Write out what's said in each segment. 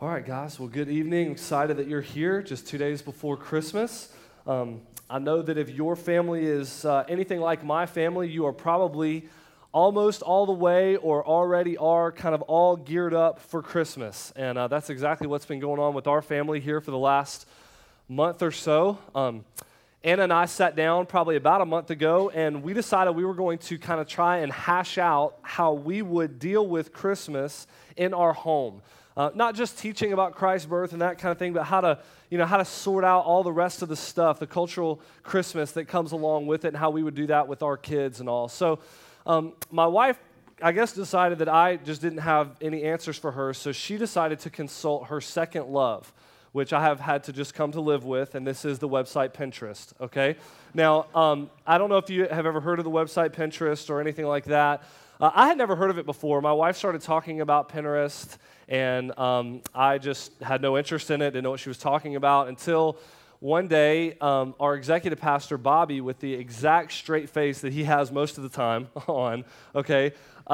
All right, guys. Well, good evening. Excited that you're here just 2 days before Christmas. I know that if your family is anything like my family, you are probably almost all the way or already are kind of all geared up for Christmas. And that's exactly what's been going on with our family here for the last month or so. Anna and I sat down probably about a month ago, and we decided we were going to kind of try and hash out how we would deal with Christmas in our home. Not just teaching about Christ's birth and that kind of thing, but how to sort out all the rest of the stuff, the cultural Christmas that comes along with it, and how we would do that with our kids and all. So my wife, I guess, decided that I just didn't have any answers for her, so she decided to consult her second love, which I have had to just come to live with, and this is the website Pinterest, okay? Now, I don't know if you have ever heard of the website Pinterest or anything like that. I had never heard of it before. My wife started talking about Pinterest, and I just had no interest in it, didn't know what she was talking about, until one day, our executive pastor, Bobby, with the exact straight face that he has most of the time on, okay,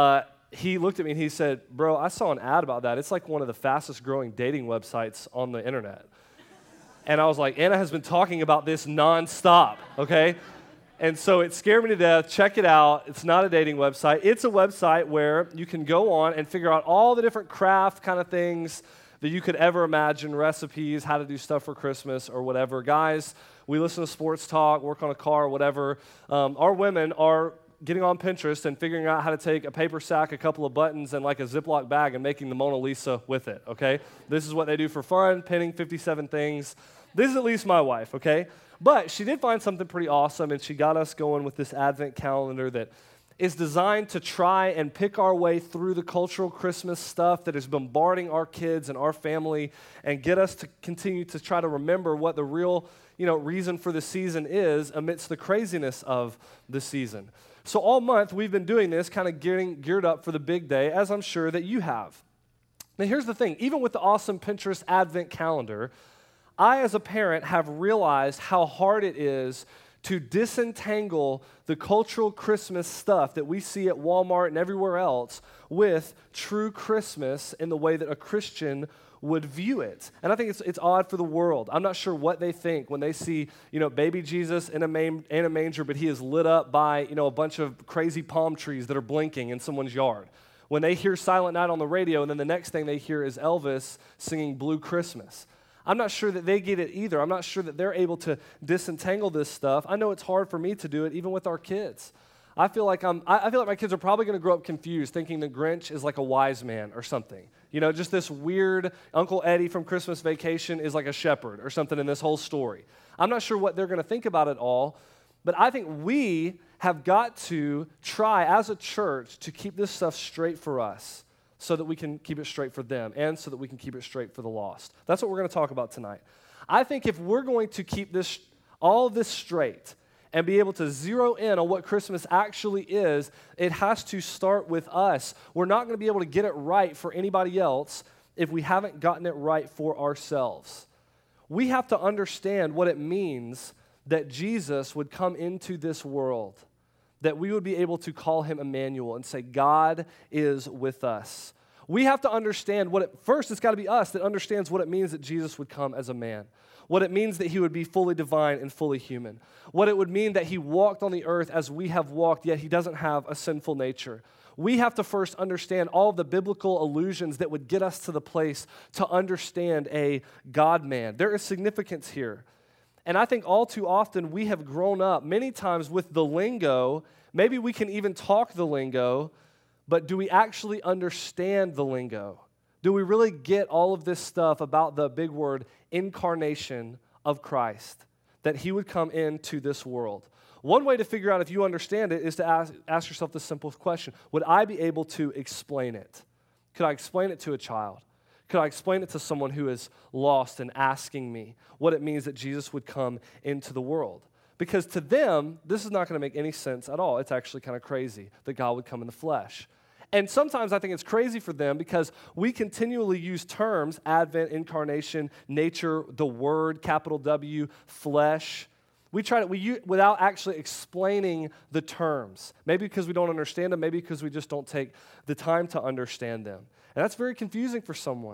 he looked at me and he said, "Bro, I saw an ad about that. It's like one of the fastest growing dating websites on the internet." And I was like, Anna has been talking about this nonstop, okay? And so it scared me to death. Check it out. It's not a dating website. It's a website where you can go on and figure out all the different craft kind of things that you could ever imagine, recipes, how to do stuff for Christmas or whatever. Guys, we listen to sports talk, work on a car, whatever. Our women are getting on Pinterest and figuring out how to take a paper sack, a couple of buttons, and like a Ziploc bag and making the Mona Lisa with it, okay? This is what they do for fun, pinning 57 things. This is at least my wife, okay? But she did find something pretty awesome, and she got us going with this Advent calendar that is designed to try and pick our way through the cultural Christmas stuff that is bombarding our kids and our family and get us to continue to try to remember what the real, reason for the season is amidst the craziness of the season. So all month, we've been doing this, kind of getting geared up for the big day, as I'm sure that you have. Now, here's the thing. Even with the awesome Pinterest Advent calendar, I, as a parent, have realized how hard it is to disentangle the cultural Christmas stuff that we see at Walmart and everywhere else with true Christmas in the way that a Christian would view it. And I think it's odd for the world. I'm not sure what they think when they see, baby Jesus in a manger, but he is lit up by, a bunch of crazy palm trees that are blinking in someone's yard. When they hear Silent Night on the radio, and then the next thing they hear is Elvis singing Blue Christmas. I'm not sure that they get it either. I'm not sure that they're able to disentangle this stuff. I know it's hard for me to do it, even with our kids. I feel like my kids are probably going to grow up confused, thinking the Grinch is like a wise man or something. Just this weird Uncle Eddie from Christmas Vacation is like a shepherd or something in this whole story. I'm not sure what they're going to think about it all, but I think we have got to try as a church to keep this stuff straight for us, so that we can keep it straight for them and so that we can keep it straight for the lost. That's what we're going to talk about tonight. I think if we're going to keep all of this straight and be able to zero in on what Christmas actually is, it has to start with us. We're not going to be able to get it right for anybody else if we haven't gotten it right for ourselves. We have to understand what it means that Jesus would come into this world, that we would be able to call him Emmanuel and say, God is with us. We have to understand first it's got to be us that understands what it means that Jesus would come as a man, what it means that he would be fully divine and fully human, what it would mean that he walked on the earth as we have walked, yet he doesn't have a sinful nature. We have to first understand all of the biblical allusions that would get us to the place to understand a God-man. There is significance here. And I think all too often we have grown up many times with the lingo. Maybe we can even talk the lingo, but do we actually understand the lingo? Do we really get all of this stuff about the big word incarnation of Christ, that he would come into this world? One way to figure out if you understand it is to ask yourself the simple question: would I be able to explain it? Could I explain it to a child? Could I explain it to someone who is lost and asking me what it means that Jesus would come into the world? Because to them, this is not going to make any sense at all. It's actually kind of crazy that God would come in the flesh. And sometimes I think it's crazy for them because we continually use terms, Advent, incarnation, nature, the Word, capital W, flesh. We use without actually explaining the terms. Maybe because we don't understand them, maybe because we just don't take the time to understand them. And that's very confusing for someone.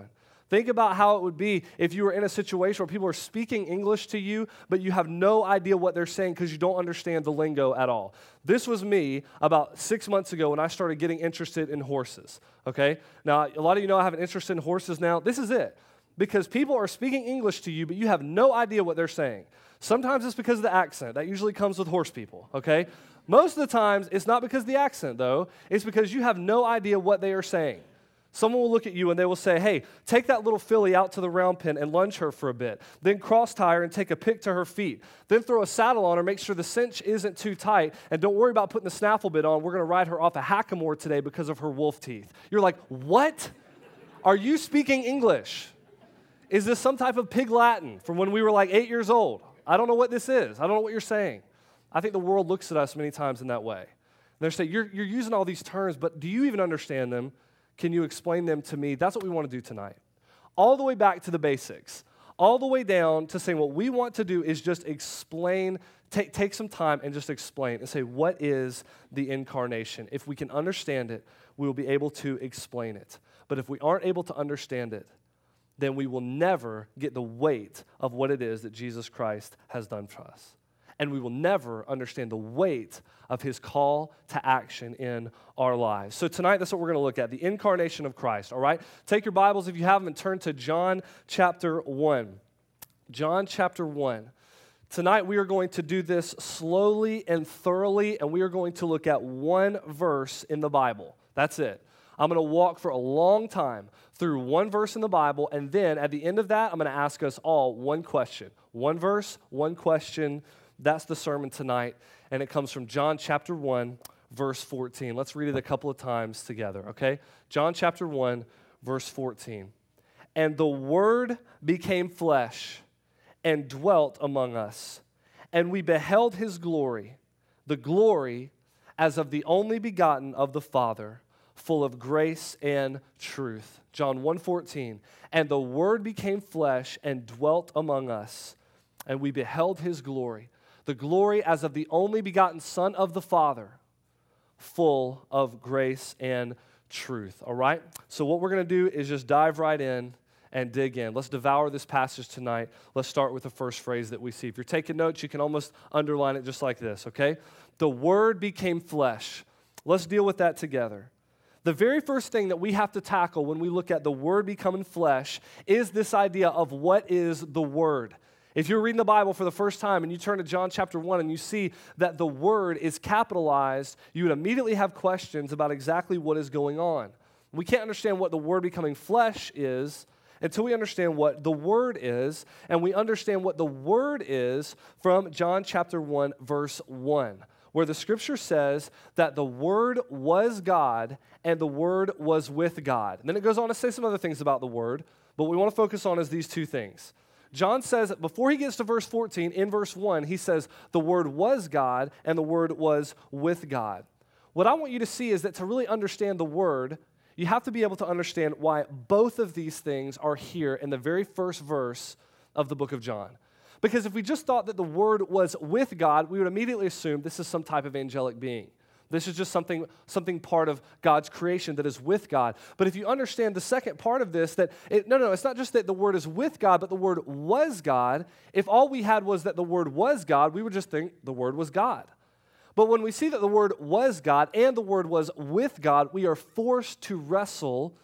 Think about how it would be if you were in a situation where people are speaking English to you, but you have no idea what they're saying because you don't understand the lingo at all. This was me about 6 months ago when I started getting interested in horses, okay? Now, a lot of you know I have an interest in horses now. This is it. Because people are speaking English to you, but you have no idea what they're saying. Sometimes it's because of the accent. That usually comes with horse people, okay? Most of the times, it's not because of the accent, though. It's because you have no idea what they are saying. Someone will look at you and they will say, hey, take that little filly out to the round pen and lunge her for a bit. Then cross-tie her and take a pick to her feet. Then throw a saddle on her, make sure the cinch isn't too tight, and don't worry about putting the snaffle bit on. We're going to ride her off a hackamore today because of her wolf teeth. You're like, what? Are you speaking English? Is this some type of pig Latin from when we were like 8 years old? I don't know what this is. I don't know what you're saying. I think the world looks at us many times in that way. They're saying, you're using all these terms, but do you even understand them? Can you explain them to me? That's what we want to do tonight. All the way back to the basics. All the way down to saying what we want to do is just explain, take some time and just explain and say, what is the incarnation? If we can understand it, we will be able to explain it. But if we aren't able to understand it, then we will never get the weight of what it is that Jesus Christ has done for us. And we will never understand the weight of his call to action in our lives. So tonight, that's what we're going to look at, the incarnation of Christ, all right? Take your Bibles, if you have them, and turn to John chapter 1. John chapter 1. Tonight, we are going to do this slowly and thoroughly, and we are going to look at one verse in the Bible. That's it. I'm going to walk for a long time through one verse in the Bible, and then at the end of that, I'm going to ask us all one question. One verse, one question. That's the sermon tonight, and it comes from John chapter 1, verse 14. Let's read it a couple of times together, okay? John chapter 1, verse 14. And the Word became flesh and dwelt among us, and we beheld his glory, the glory as of the only begotten of the Father, full of grace and truth. John 1:14. And the Word became flesh and dwelt among us, and we beheld his glory, the glory as of the only begotten Son of the Father, full of grace and truth. All right? So what we're going to do is just dive right in and dig in. Let's devour this passage tonight. Let's start with the first phrase that we see. If you're taking notes, you can almost underline it just like this, okay? The Word became flesh. Let's deal with that together. The very first thing that we have to tackle when we look at the Word becoming flesh is this idea of what is the Word. If you're reading the Bible for the first time and you turn to John chapter 1 and you see that the Word is capitalized, you would immediately have questions about exactly what is going on. We can't understand what the Word becoming flesh is until we understand what the Word is, and we understand what the Word is from John chapter 1, verse 1, where the Scripture says that the Word was God and the Word was with God. And then it goes on to say some other things about the Word, but what we want to focus on is these two things. John says, before he gets to verse 14, in verse 1, he says, the Word was God and the Word was with God. What I want you to see is that to really understand the Word, you have to be able to understand why both of these things are here in the very first verse of the book of John. Because if we just thought that the Word was with God, we would immediately assume this is some type of angelic being. This is just something part of God's creation that is with God. But if you understand the second part of this, it's not just that the Word is with God, but the Word was God. If all we had was that the Word was God, we would just think the Word was God. But when we see that the Word was God and the Word was with God, we are forced to wrestle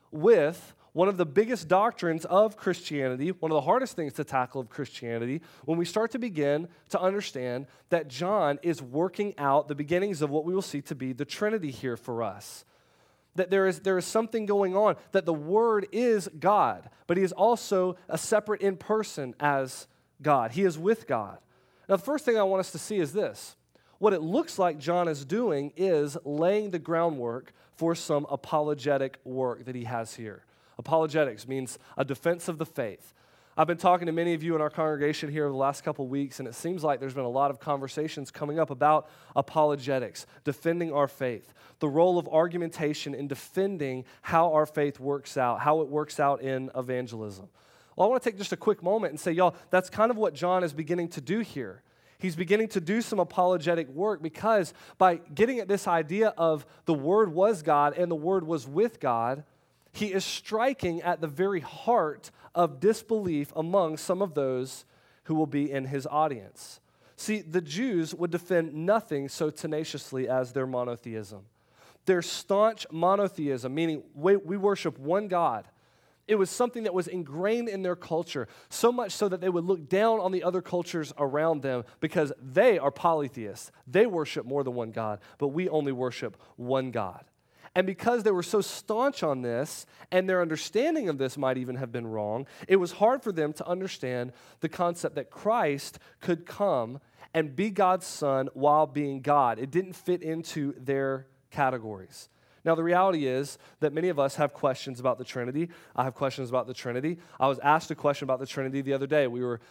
with one of the biggest doctrines of Christianity, one of the hardest things to tackle of Christianity, when we start to begin to understand that John is working out the beginnings of what we will see to be the Trinity here for us. That there is something going on, that the Word is God, but he is also a separate in person as God. He is with God. Now, the first thing I want us to see is this. What it looks like John is doing is laying the groundwork for some apologetic work that he has here. Apologetics means a defense of the faith. I've been talking to many of you in our congregation here over the last couple of weeks, and it seems like there's been a lot of conversations coming up about apologetics, defending our faith, the role of argumentation in defending how our faith works out, how it works out in evangelism. Well, I want to take just a quick moment and say, y'all, that's kind of what John is beginning to do here. He's beginning to do some apologetic work because by getting at this idea of the Word was God and the Word was with God, He is striking at the very heart of disbelief among some of those who will be in his audience. See, the Jews would defend nothing so tenaciously as their monotheism. Their staunch monotheism, meaning we worship one God, it was something that was ingrained in their culture, so much so that they would look down on the other cultures around them because they are polytheists. They worship more than one God, but we only worship one God. And because they were so staunch on this, and their understanding of this might even have been wrong, it was hard for them to understand the concept that Christ could come and be God's son while being God. It didn't fit into their categories. Now, the reality is that many of us have questions about the Trinity. I have questions about the Trinity. I was asked a question about the Trinity the other day.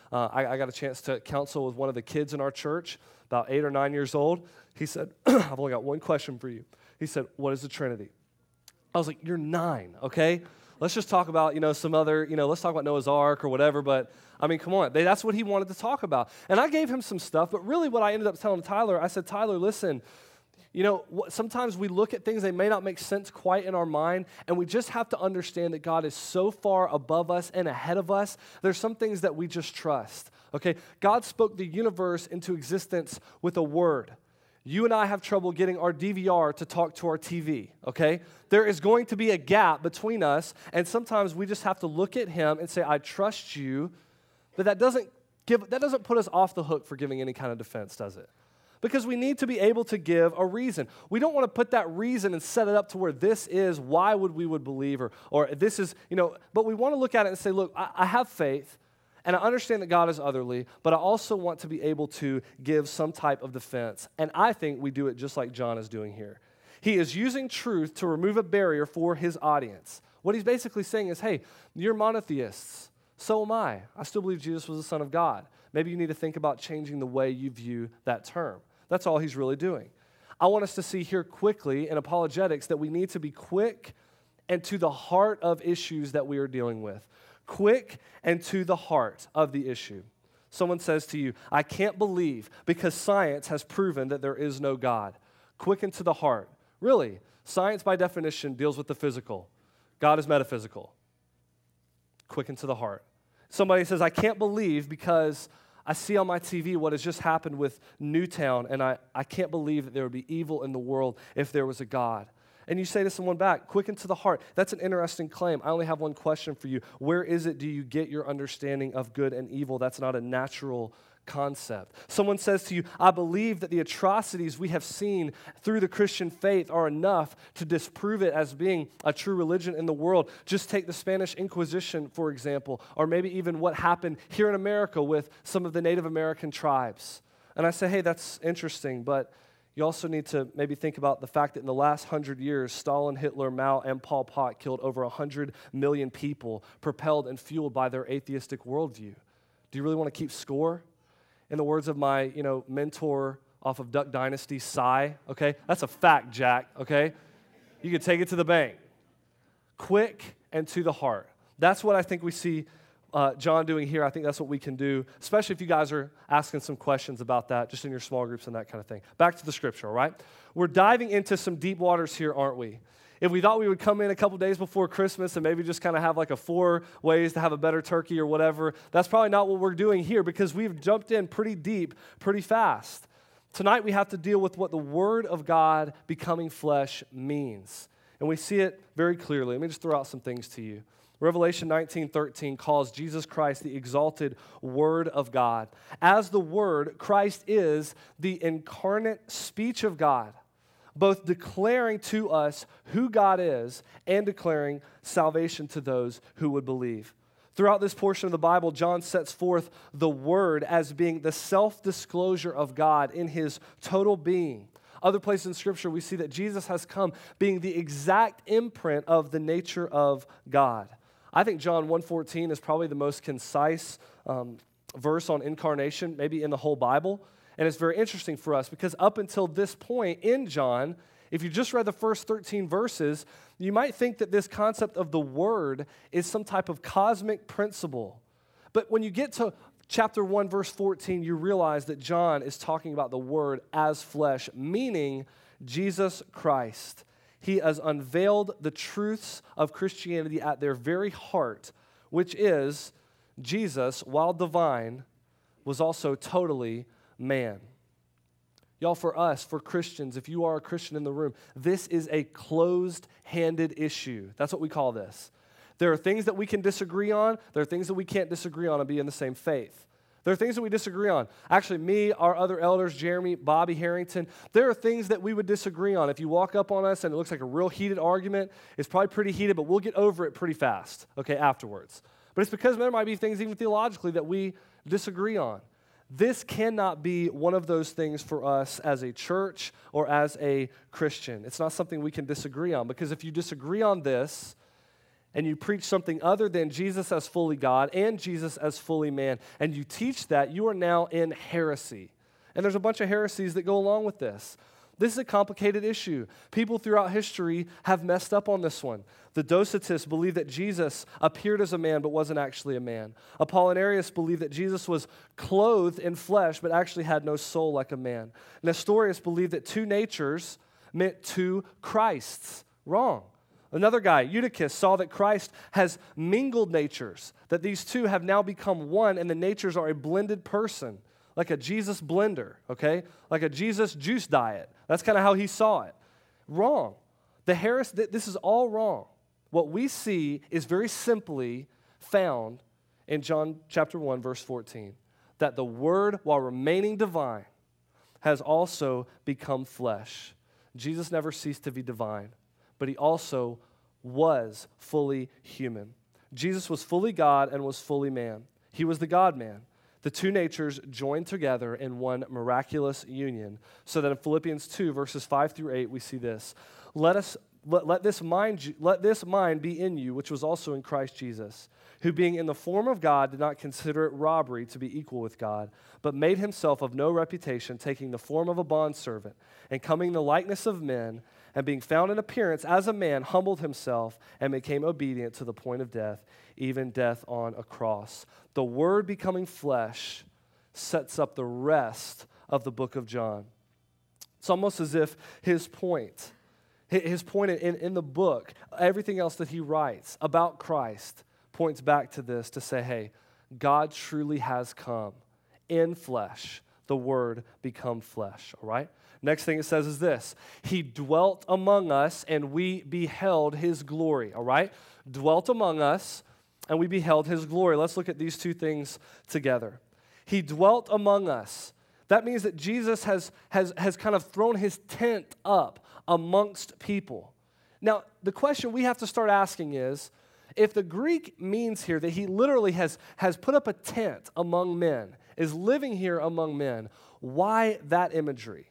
I got a chance to counsel with one of the kids in our church, about 8 or 9 years old. He said, I've only got one question for you. He said, what is the Trinity? I was like, you're 9, okay? Let's just talk about, some other, let's talk about Noah's Ark or whatever, but, I mean, come on. That's what he wanted to talk about. And I gave him some stuff, but really what I ended up telling Tyler, I said, Tyler, listen, sometimes we look at things, they may not make sense quite in our mind, and we just have to understand that God is so far above us and ahead of us. There's some things that we just trust, okay? God spoke the universe into existence with a word. You and I have trouble getting our DVR to talk to our TV, okay? There is going to be a gap between us, and sometimes we just have to look at him and say, I trust you, but that doesn't put us off the hook for giving any kind of defense, does it? Because we need to be able to give a reason. We don't want to put that reason and set it up to where this is why we would believe, or this is, but we want to look at it and say, look, I have faith, and I understand that God is otherly, but I also want to be able to give some type of defense. And I think we do it just like John is doing here. He is using truth to remove a barrier for his audience. What he's basically saying is, hey, you're monotheists. So am I. I still believe Jesus was the Son of God. Maybe you need to think about changing the way you view that term. That's all he's really doing. I want us to see here quickly in apologetics that we need to be quick and to the heart of issues that we are dealing with. Quick and to the heart of the issue. Someone says to you, I can't believe because science has proven that there is no God. Quick and to the heart. Really, science by definition deals with the physical. God is metaphysical. Quick and to the heart. Somebody says, I can't believe because I see on my TV what has just happened with Newtown, and I can't believe that there would be evil in the world if there was a God. And you say to someone back, quick and to the heart. That's an interesting claim. I only have one question for you. Where is it do you get your understanding of good and evil? That's not a natural concept. Someone says to you, I believe that the atrocities we have seen through the Christian faith are enough to disprove it as being a true religion in the world. Just take the Spanish Inquisition, for example, or maybe even what happened here in America with some of the Native American tribes. And I say, hey, that's interesting, but you also need to maybe think about the fact that in the last 100 years, Stalin, Hitler, Mao, and Pol Pot killed over 100 million people, propelled and fueled by their atheistic worldview. Do you really want to keep score? In the words of my, mentor off of Duck Dynasty, Cy, okay? That's a fact, Jack, okay? You can take it to the bank. Quick and to the heart. That's what I think we see John doing here. I think that's what we can do, especially if you guys are asking some questions about that, just in your small groups and that kind of thing. Back to the scripture, all right? We're diving into some deep waters here, aren't we? If we thought we would come in a couple days before Christmas and maybe just kind of have like a 4 ways to have a better turkey or whatever, that's probably not what we're doing here because we've jumped in pretty deep, pretty fast. Tonight we have to deal with what the Word of God becoming flesh means. And we see it very clearly. Let me just throw out some things to you. Revelation 19:13 calls Jesus Christ the exalted Word of God. As the Word, Christ is the incarnate speech of God, both declaring to us who God is and declaring salvation to those who would believe. Throughout this portion of the Bible, John sets forth the Word as being the self-disclosure of God in his total being. Other places in Scripture, we see that Jesus has come being the exact imprint of the nature of God. I think John 1:14 is probably the most concise verse on incarnation, maybe in the whole Bible. And it's very interesting for us because up until this point in John, if you just read the first 13 verses, you might think that this concept of the Word is some type of cosmic principle. But when you get to chapter 1, verse 14, you realize that John is talking about the Word as flesh, meaning Jesus Christ. he has unveiled the truths of Christianity at their very heart, which is Jesus, while divine, was also totally man. Y'all, for us, for Christians, if you are a Christian in the room, this is a closed-handed issue. That's what we call this. There are things that we can disagree on. There are things that we can't disagree on and be in the same faith. There are things that we disagree on. Actually, me, our other elders, Jeremy, Bobby Harrington, there are things that we would disagree on. If you walk up on us and it looks like a real heated argument, it's probably pretty heated, but we'll get over it pretty fast, okay, afterwards. But it's because there might be things even theologically that we disagree on. This cannot be one of those things for us as a church or as a Christian. It's not something we can disagree on, because if you disagree on this and you preach something other than Jesus as fully God and Jesus as fully man, and you teach that, you are now in heresy. And there's a bunch of heresies that go along with this. This is a complicated issue. People throughout history have messed up on this one. The Docetists believed that Jesus appeared as a man but wasn't actually a man. Apollinarius believed that Jesus was clothed in flesh but actually had no soul like a man. Nestorius believed that two natures meant two Christs. Wrong. Another guy, Eutychus, saw that Christ has mingled natures, that these two have now become one and the natures are a blended person. Like a Jesus blender, okay? Like a Jesus juice diet. That's kind of how he saw it. Wrong. This is all wrong. What we see is very simply found in John chapter 1, verse 14. That the Word, while remaining divine, has also become flesh. Jesus never ceased to be divine, but he also was fully human. Jesus was fully God and was fully man. He was the God-man. The two natures joined together in one miraculous union, so that in Philippians 2, verses 5 through 8, we see this. Let this mind be in you, which was also in Christ Jesus, who being in the form of God did not consider it robbery to be equal with God, but made himself of no reputation, taking the form of a bondservant, and coming in the likeness of men, and being found in appearance as a man, humbled himself and became obedient to the point of death, even death on a cross. The Word becoming flesh sets up the rest of the book of John. It's almost as if his point in the book, everything else that he writes about Christ points back to this to say, hey, God truly has come in flesh, the Word become flesh, all right? Next thing it says is this: he dwelt among us and we beheld his glory, all right? Dwelt among us and we beheld his glory. Let's look at these two things together. He dwelt among us. That means that Jesus has kind of thrown his tent up amongst people. Now, the question we have to start asking is, if the Greek means here that he literally has put up a tent among men, is living here among men, why that imagery?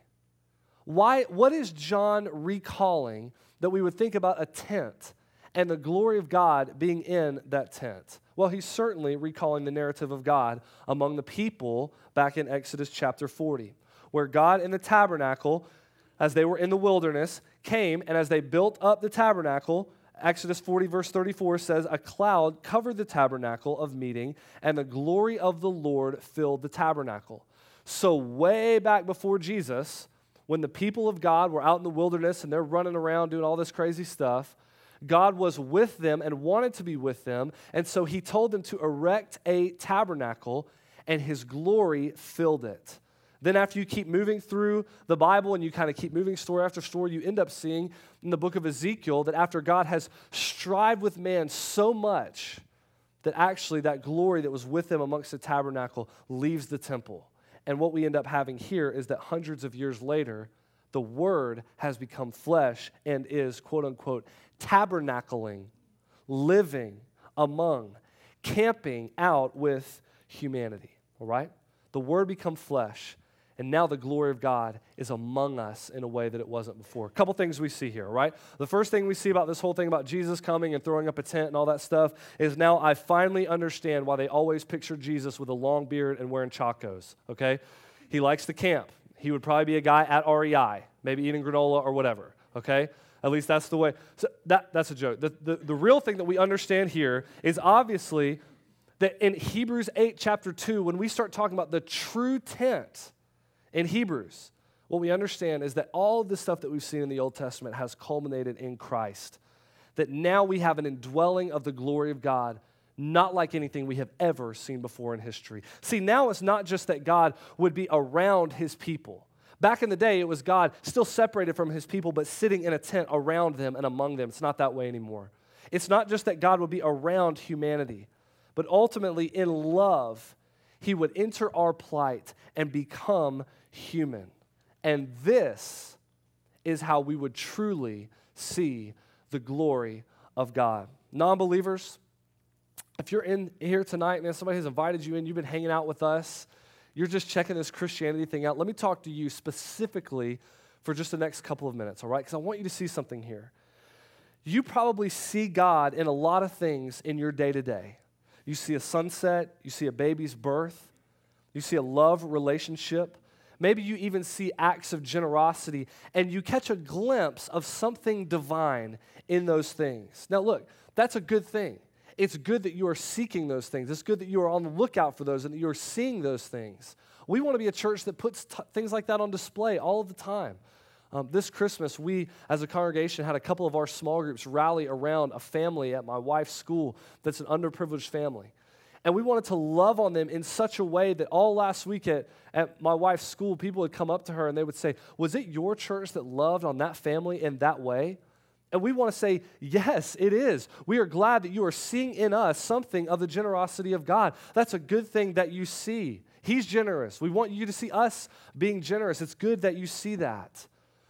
What is John recalling that we would think about a tent and the glory of God being in that tent? Well, he's certainly recalling the narrative of God among the people back in Exodus chapter 40, where God in the tabernacle, as they were in the wilderness, came, and as they built up the tabernacle, Exodus 40 verse 34 says, a cloud covered the tabernacle of meeting, and the glory of the Lord filled the tabernacle. So way back before Jesus, when the people of God were out in the wilderness and they're running around doing all this crazy stuff, God was with them and wanted to be with them, and so he told them to erect a tabernacle, and his glory filled it. Then after you keep moving through the Bible and you kind of keep moving story after story, you end up seeing in the book of Ezekiel that after God has strived with man so much that actually that glory that was with them amongst the tabernacle leaves the temple. And what we end up having here is that hundreds of years later, the Word has become flesh and is, quote unquote, tabernacling, living among, camping out with humanity, all right? The Word become flesh, and now the glory of God is among us in a way that it wasn't before. A couple things we see here, right? The first thing we see about this whole thing about Jesus coming and throwing up a tent and all that stuff is now I finally understand why they always picture Jesus with a long beard and wearing chacos, okay? He likes to camp. He would probably be a guy at REI, maybe eating granola or whatever, okay? At least that's the way. So that's a joke. The real thing that we understand here is obviously that in Hebrews 8, chapter 2, when we start talking about the true tent in Hebrews, what we understand is that all of the stuff that we've seen in the Old Testament has culminated in Christ. That now we have an indwelling of the glory of God, not like anything we have ever seen before in history. See, now it's not just that God would be around his people. Back in the day, it was God still separated from his people, but sitting in a tent around them and among them. It's not that way anymore. It's not just that God would be around humanity, but ultimately in love, he would enter our plight and become human. And this is how we would truly see the glory of God. Non-believers, if you're in here tonight, man, somebody has invited you in, you've been hanging out with us, you're just checking this Christianity thing out, let me talk to you specifically for just the next couple of minutes, all right? Because I want you to see something here. You probably see God in a lot of things in your day-to-day. You see a sunset, you see a baby's birth, you see a love relationship. Maybe you even see acts of generosity, and you catch a glimpse of something divine in those things. Now look, that's a good thing. It's good that you are seeking those things. It's good that you are on the lookout for those and that you are seeing those things. We want to be a church that puts things like that on display all of the time. This Christmas, we as a congregation had a couple of our small groups rally around a family at my wife's school that's an underprivileged family. And we wanted to love on them in such a way that all last week at my wife's school, people would come up to her and they would say, was it your church that loved on that family in that way? And we want to say, yes, it is. We are glad that you are seeing in us something of the generosity of God. That's a good thing that you see. He's generous. We want you to see us being generous. It's good that you see that.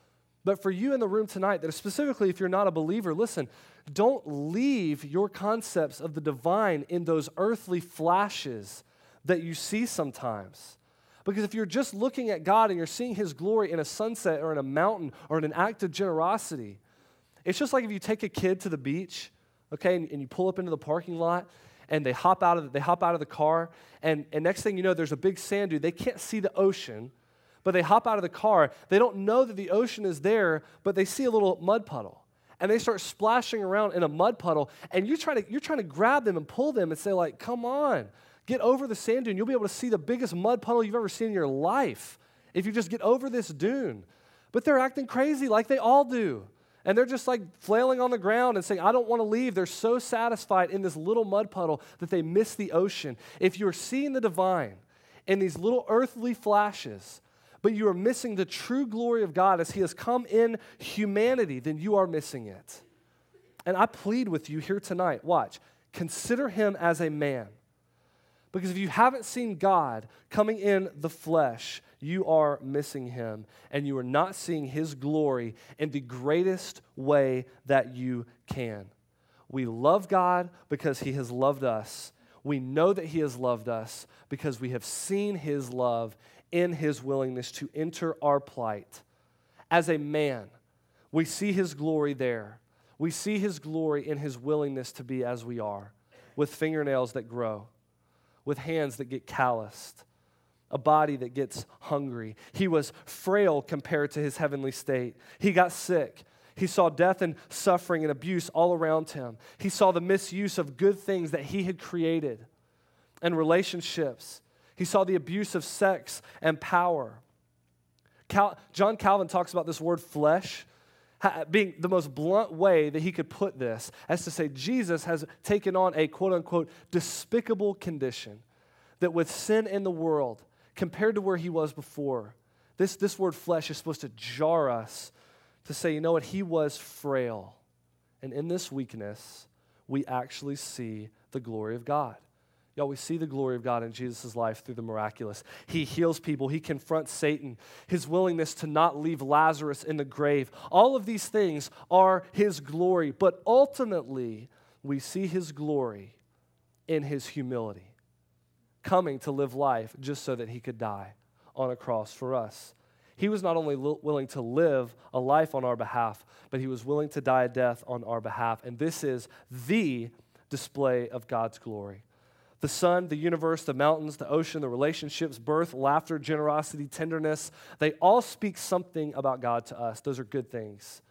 But for you in the room tonight, that specifically if you're not a believer, listen, don't leave your concepts of the divine in those earthly flashes that you see sometimes. Because if you're just looking at God and you're seeing his glory in a sunset or in a mountain or in an act of generosity, it's just like if you take a kid to the beach, okay, and you pull up into the parking lot and they hop out of the car, and next thing you know, there's a big sand dune. They can't see the ocean, but they hop out of the car. They don't know that the ocean is there, but they see a little mud puddle. And they start splashing around in a mud puddle, and you're trying to grab them and pull them and say, like, come on, get over the sand dune. You'll be able to see the biggest mud puddle you've ever seen in your life if you just get over this dune. But they're acting crazy like they all do. And they're just like flailing on the ground and saying, I don't want to leave. They're so satisfied in this little mud puddle that they miss the ocean. If you're seeing the divine in these little earthly flashes, but you are missing the true glory of God as he has come in humanity, then you are missing it. And I plead with you here tonight, watch, consider him as a man. Because if you haven't seen God coming in the flesh, you are missing him, and you are not seeing his glory in the greatest way that you can. We love God because he has loved us. We know that he has loved us because we have seen his love in his willingness to enter our plight. As a man, we see his glory there. We see his glory in his willingness to be as we are, with fingernails that grow, with hands that get calloused, a body that gets hungry. He was frail compared to his heavenly state. He got sick. He saw death and suffering and abuse all around him. He saw the misuse of good things that he had created and relationships. He saw the abuse of sex and power. John Calvin talks about this word flesh being the most blunt way that he could put this, as to say Jesus has taken on a quote-unquote despicable condition that with sin in the world, compared to where he was before, this word flesh is supposed to jar us to say, you know what, he was frail. And in this weakness, we actually see the glory of God. Y'all, we see the glory of God in Jesus' life through the miraculous. He heals people. He confronts Satan. His willingness to not leave Lazarus in the grave. All of these things are his glory. But ultimately, we see his glory in his humility, coming to live life just so that he could die on a cross for us. He was not only willing to live a life on our behalf, but he was willing to die a death on our behalf. And this is the display of God's glory. The sun, the universe, the mountains, the ocean, the relationships, birth, laughter, generosity, tenderness, they all speak something about God to us. Those are good things.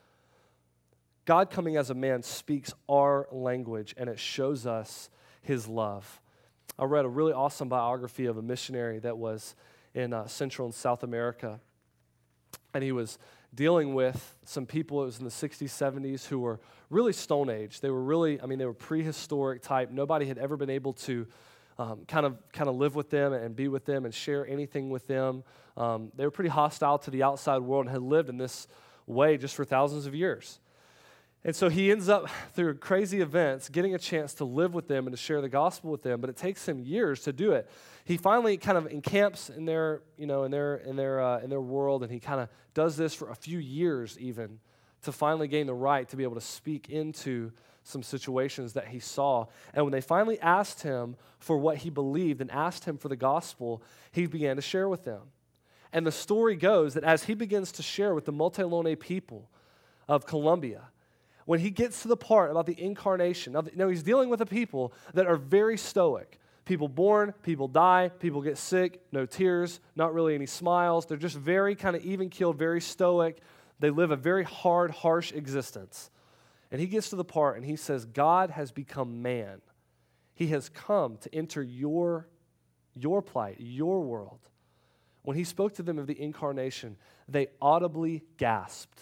God coming as a man speaks our language, and it shows us his love. I read a really awesome biography of a missionary that was in Central and South America. and he was dealing with some people, it was in the 60s, 70s, who were really Stone Age. They were really, they were prehistoric type. Nobody had ever been able to kind of live with them and be with them and share anything with them. They were pretty hostile to the outside world and had lived in this way just for thousands of years. And so he ends up, through crazy events, getting a chance to live with them and to share the gospel with them, but it takes him years to do it. He finally kind of encamps in their world, and he kind of does this for a few years even to finally gain the right to be able to speak into some situations that he saw. And when they finally asked him for what he believed and asked him for the gospel, he began to share with them. And the story goes that as he begins to share with the Motelone people of Colombia, when he gets to the part about the incarnation, he's dealing with a people that are very stoic. People born, people die, people get sick, no tears, not really any smiles. They're just very kind of even-keeled, very stoic. They live a very hard, harsh existence. And he gets to the part and he says, God has become man. He has come to enter your plight, your world. When he spoke to them of the incarnation, they audibly gasped.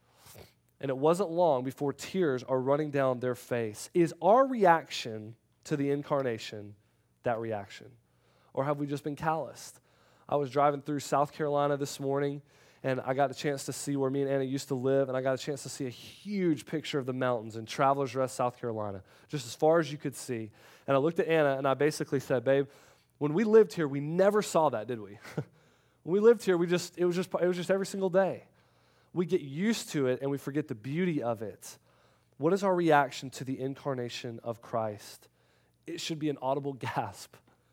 And it wasn't long before tears are running down their face. Is our reaction to the incarnation that reaction? Or have we just been calloused? I was driving through South Carolina this morning, and I got a chance to see where me and Anna used to live, and I got a chance to see a huge picture of the mountains in Travelers Rest, South Carolina, just as far as you could see. And I looked at Anna, and I basically said, babe, when we lived here, we never saw that, did we? When we lived here, it was just every single day. We get used to it and we forget the beauty of it. What is our reaction to the incarnation of Christ? It should be an audible gasp.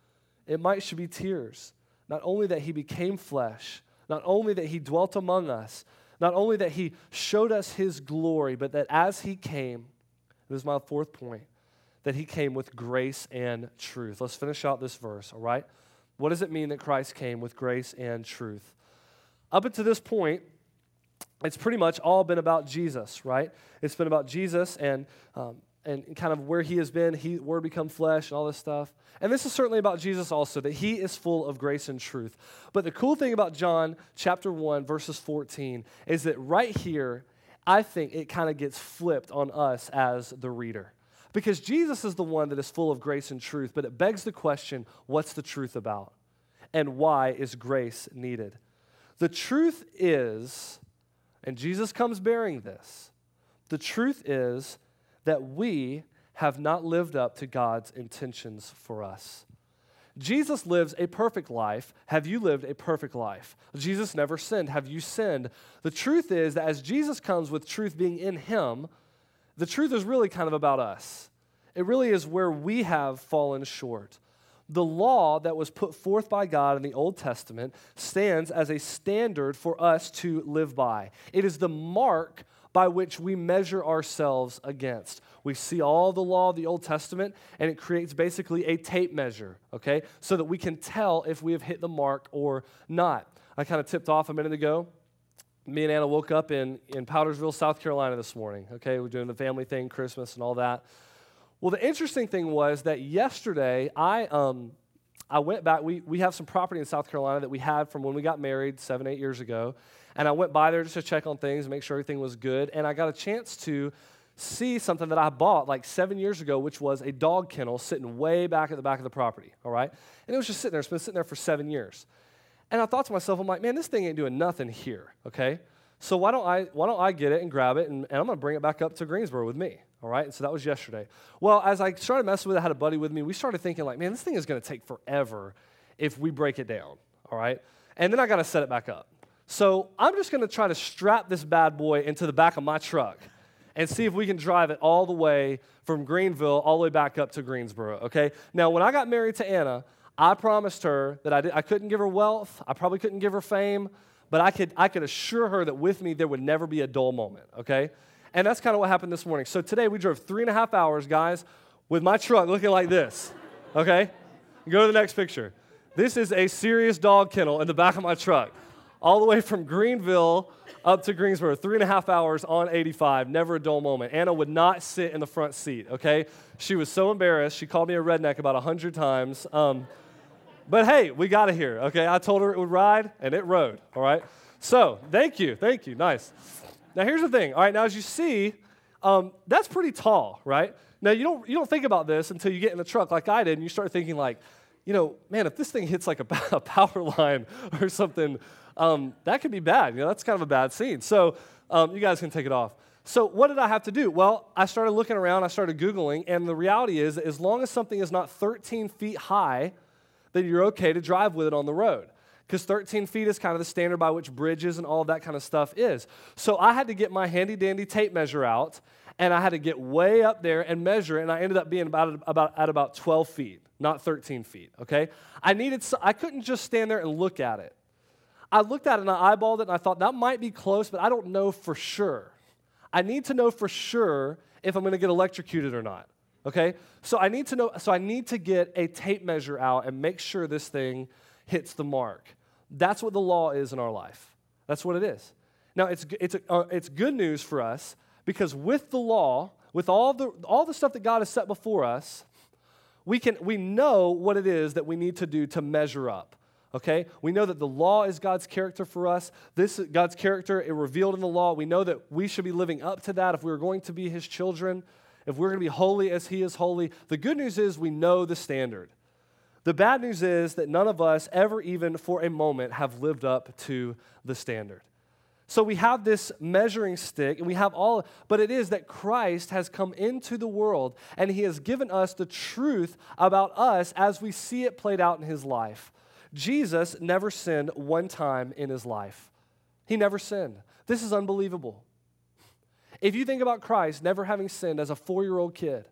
Should be tears. Not only that he became flesh, not only that he dwelt among us, not only that he showed us his glory, but that as he came, this is my fourth point, that he came with grace and truth. Let's finish out this verse, all right? What does it mean that Christ came with grace and truth? Up until this point, it's pretty much all been about Jesus, right? It's been about Jesus and kind of where he has been, Word become flesh and all this stuff. And this is certainly about Jesus also, that he is full of grace and truth. But the cool thing about John chapter 1, verses 14, is that right here, I think it kind of gets flipped on us as the reader. Because Jesus is the one that is full of grace and truth, but it begs the question, what's the truth about? And why is grace needed? The truth is, and Jesus comes bearing this, the truth is that we have not lived up to God's intentions for us. Jesus lives a perfect life. Have you lived a perfect life? Jesus never sinned. Have you sinned? The truth is that as Jesus comes with truth being in him, the truth is really kind of about us. It really is where we have fallen short. The law that was put forth by God in the Old Testament stands as a standard for us to live by. It is the mark by which we measure ourselves against. We see all the law of the Old Testament, and it creates basically a tape measure, okay, so that we can tell if we have hit the mark or not. I kind of tipped off a minute ago. Me and Anna woke up in Powdersville, South Carolina this morning, okay? We're doing the family thing, Christmas and all that. Well, the interesting thing was that yesterday, I went back. We have some property in South Carolina that we had from when we got married 7-8 years ago. And I went by there just to check on things, make sure everything was good. And I got a chance to see something that I bought like 7 years ago, which was a dog kennel sitting way back at the back of the property, all right? And it was just sitting there. It's been sitting there for 7 years. And I thought to myself, I'm like, man, this thing ain't doing nothing here, okay? So why don't I get it and grab it, and I'm going to bring it back up to Greensboro with me, all right? And so that was yesterday. Well, as I started messing with it, I had a buddy with me. We started thinking like, man, this thing is going to take forever if we break it down, all right? And then I got to set it back up. So I'm just going to try to strap this bad boy into the back of my truck and see if we can drive it all the way from Greenville all the way back up to Greensboro, okay? Now, when I got married to Anna, I promised her that I couldn't give her wealth, I probably couldn't give her fame, but I could assure her that with me there would never be a dull moment, okay? And that's kind of what happened this morning. So today we drove 3.5 hours, guys, with my truck looking like this, okay? Go to the next picture. This is a serious dog kennel in the back of my truck, all the way from Greenville up to Greensboro, 3.5 hours on 85, never a dull moment. Anna would not sit in the front seat, okay? She was so embarrassed. She called me a redneck about 100 times. But hey, we got it here, okay? I told her it would ride, and it rode, all right? So, thank you, nice. Now, here's the thing. All right, now as you see, that's pretty tall, right? Now, you don't think about this until you get in the truck like I did, and you start thinking like, man, if this thing hits like a power line or something, that could be bad. That's kind of a bad scene. So you guys can take it off. So what did I have to do? Well, I started looking around. I started Googling, and the reality is that as long as something is not 13 feet high, then you're okay to drive with it on the road. Because 13 feet is kind of the standard by which bridges and all of that kind of stuff is. So I had to get my handy-dandy tape measure out, and I had to get way up there and measure it, and I ended up being about 12 feet, not 13 feet, okay? I couldn't just stand there and look at it. I looked at it, and I eyeballed it, and I thought, that might be close, but I don't know for sure. I need to know for sure if I'm going to get electrocuted or not, okay? So I need to get a tape measure out and make sure this thing hits the mark. That's what the law is in our life. That's what it is. Now, it's good news for us because with the law, with all the stuff that God has set before us, we know what it is that we need to do to measure up. Okay? We know that the law is God's character for us. This is God's character, it revealed in the law. We know that we should be living up to that if we're going to be His children, if we're going to be holy as He is holy. The good news is we know the standard. The bad news is that none of us ever even for a moment have lived up to the standard. So we have this measuring stick, and we have but it is that Christ has come into the world, and He has given us the truth about us as we see it played out in His life. Jesus never sinned one time in His life. He never sinned. This is unbelievable. If you think about Christ never having sinned as a 4-year-old kid,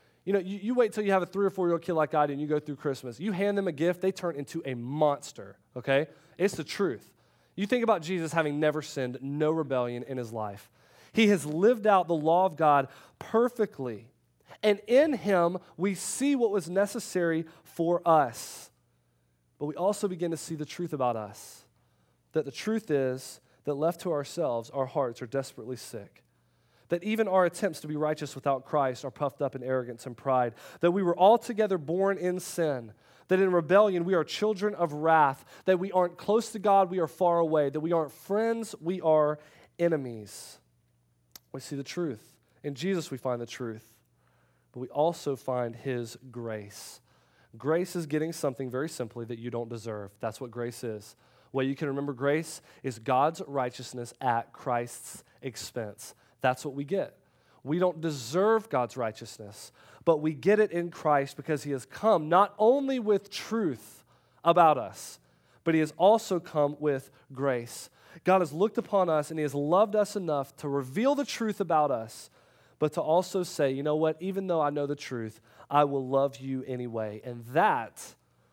you wait till you have a 3 or 4-year-old kid like I do and you go through Christmas. You hand them a gift, they turn into a monster, okay? It's the truth. You think about Jesus having never sinned, no rebellion in His life. He has lived out the law of God perfectly. And in Him, we see what was necessary for us. But we also begin to see the truth about us. That the truth is that left to ourselves, our hearts are desperately sick. That even our attempts to be righteous without Christ are puffed up in arrogance and pride. That we were altogether born in sin. That in rebellion we are children of wrath. That we aren't close to God, we are far away. That we aren't friends, we are enemies. We see the truth. In Jesus we find the truth. But we also find His grace. Grace is getting something very simply that you don't deserve. That's what grace is. The way you can remember grace is God's righteousness at Christ's expense. That's what we get. We don't deserve God's righteousness, but we get it in Christ because He has come not only with truth about us, but He has also come with grace. God has looked upon us and He has loved us enough to reveal the truth about us, but to also say, you know what, even though I know the truth, I will love you anyway. And that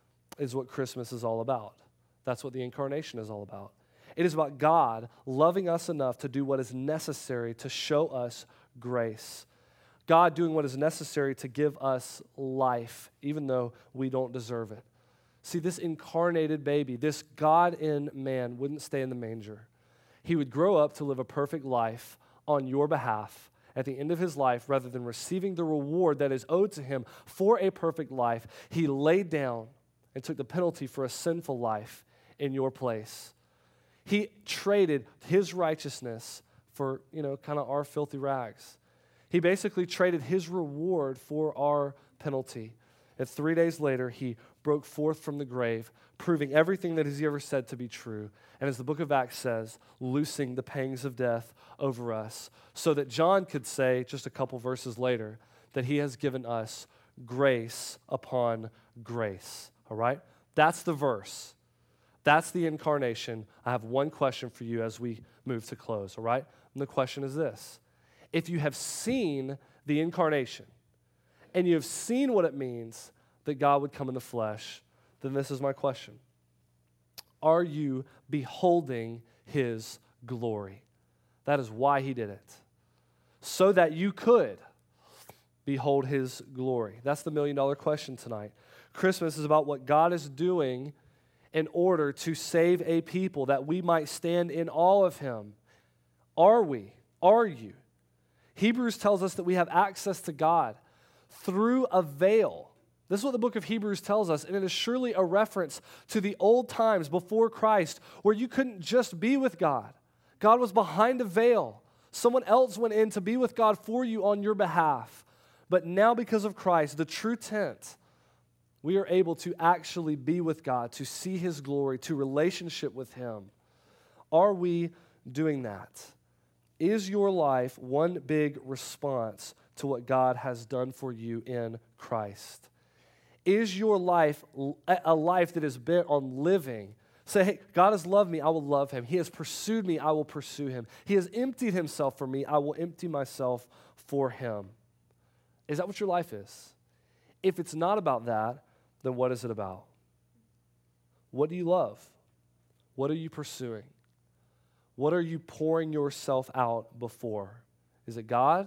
is what Christmas is all about. That's what the incarnation is all about. It is about God loving us enough to do what is necessary to show us grace. God doing what is necessary to give us life, even though we don't deserve it. See, this incarnated baby, this God in man, wouldn't stay in the manger. He would grow up to live a perfect life on your behalf at the end of His life. Rather than receiving the reward that is owed to Him for a perfect life, He laid down and took the penalty for a sinful life in your place. He traded His righteousness for, kind of our filthy rags. He basically traded His reward for our penalty. And 3 days later, He broke forth from the grave, proving everything that He's ever said to be true. And as the book of Acts says, loosing the pangs of death over us, so that John could say, just a couple verses later, that He has given us grace upon grace. All right? That's the verse. That's the incarnation. I have one question for you as we move to close, all right? And the question is this. If you have seen the incarnation and you have seen what it means that God would come in the flesh, then this is my question. Are you beholding His glory? That is why He did it. So that you could behold His glory. That's the million-dollar question tonight. Christmas is about what God is doing in order to save a people, that we might stand in awe of Him. Are we? Are you? Hebrews tells us that we have access to God through a veil This is what the book of Hebrews tells us, and it is surely a reference to the old times before Christ where you couldn't just be with God. God was behind a veil. Someone else went in to be with God for you on your behalf. But now because of Christ, the true tent, we are able to actually be with God, to see His glory, to relationship with Him. Are we doing that? Is your life one big response to what God has done for you in Christ? Is your life a life that is bent on living? Say, hey, God has loved me, I will love Him. He has pursued me, I will pursue Him. He has emptied Himself for me, I will empty myself for Him. Is that what your life is? If it's not about that, then what is it about? What do you love? What are you pursuing? What are you pouring yourself out before? Is it God?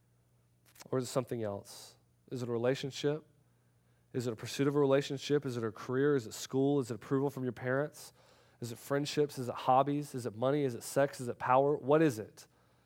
Or is it something else? Is it a relationship? Is it a pursuit of a relationship? Is it a career? Is it school? Is it approval from your parents? Is it friendships? Is it hobbies? Is it money? Is it sex? Is it power? What is it?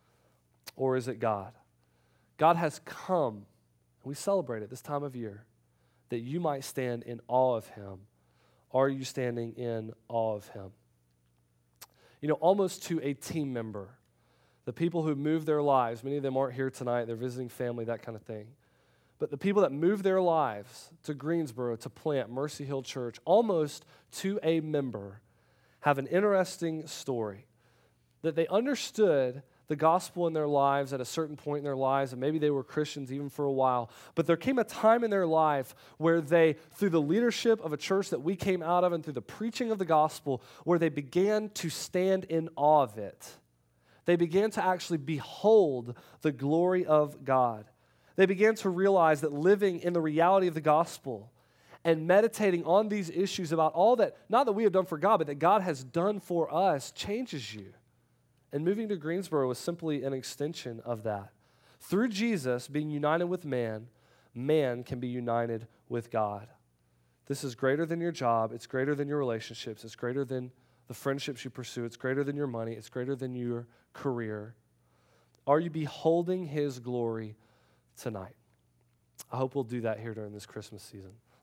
Or is it God? God has come, and we celebrate it this time of year, that you might stand in awe of Him. Are you standing in awe of Him? You know, almost to a team member, the people who move their lives, many of them aren't here tonight, they're visiting family, that kind of thing. But the people that move their lives to Greensboro to plant Mercy Hill Church, almost to a member, have an interesting story. That they understood the gospel in their lives at a certain point in their lives, and maybe they were Christians even for a while. But there came a time in their life where they, through the leadership of a church that we came out of and through the preaching of the gospel, where they began to stand in awe of it. They began to actually behold the glory of God. They began to realize that living in the reality of the gospel and meditating on these issues about all that, not that we have done for God, but that God has done for us, changes you. And moving to Greensboro was simply an extension of that. Through Jesus being united with man, man can be united with God. This is greater than your job. It's greater than your relationships. It's greater than the friendships you pursue. It's greater than your money. It's greater than your career. Are you beholding His glory tonight? I hope we'll do that here during this Christmas season.